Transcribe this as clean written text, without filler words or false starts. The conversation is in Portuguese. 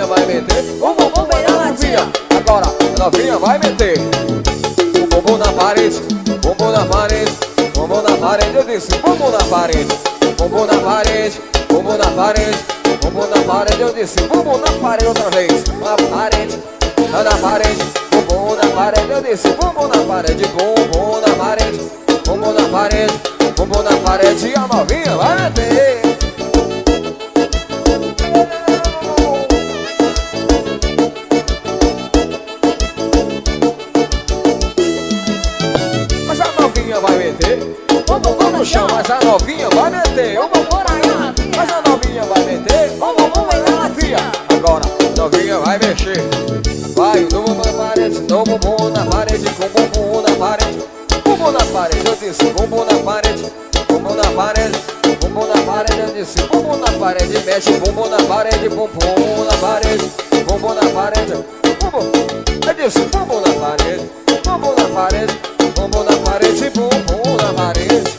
vai meter o bumbum bem na novinha. Agora a novinha vai meter o bumbum na parede, bumbum na parede, bumbum na parede. Eu disse bumbum na parede, bumbum na parede, bumbum na parede, bumbum na parede. Eu disse bumbum na parede outra vez. Na parede, na parede, bumbum na parede. Eu disse bumbum na parede, bumbum na parede, bumbum na parede, bumbum na parede. E a novinha vai meter. Mas a novinha vai meter o bumbum no chão. Mas a novinha vai meter o bumbum na garrafa. Mas a novinha vai meter o bumbum bem na novinha. Agora a novinha vai mexer. Vai o bumbum na parede, no bumbum na parede, com bumbum na parede, bumbum na parede. Eu disse bumbum na parede, bumbum na parede, bumbum na parede. Eu disse bumbum na parede, mexe bumbum na parede, bumbum na parede, bumbum na parede, bumbum. Eu disse bumbum na parede, bumbum na parede, bumbum na parede, bumbum na parede.